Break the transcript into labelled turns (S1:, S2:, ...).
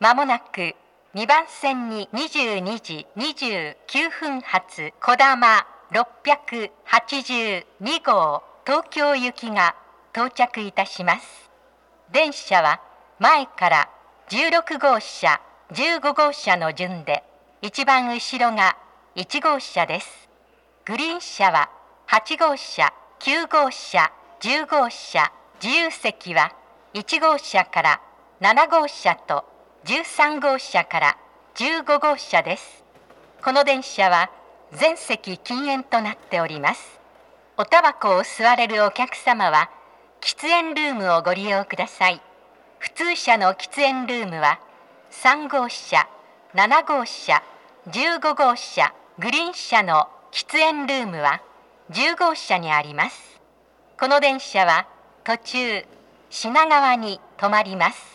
S1: まもなく2番線に22時29分発こだま682号東京行きが到着いたします。電車は前から16号車、15号車の順で、一番後ろが1号車です。グリーン車は8号車、9号車、10号車、自由席は1号車から7号車と13号車から15号車です。この電車は全席禁煙となっております。おタバコを吸われるお客様は喫煙ルームをご利用ください。普通車の喫煙ルームは3号車、7号車、15号車、グリーン車の喫煙ルームは10号車にあります。この電車は途中品川に止まります。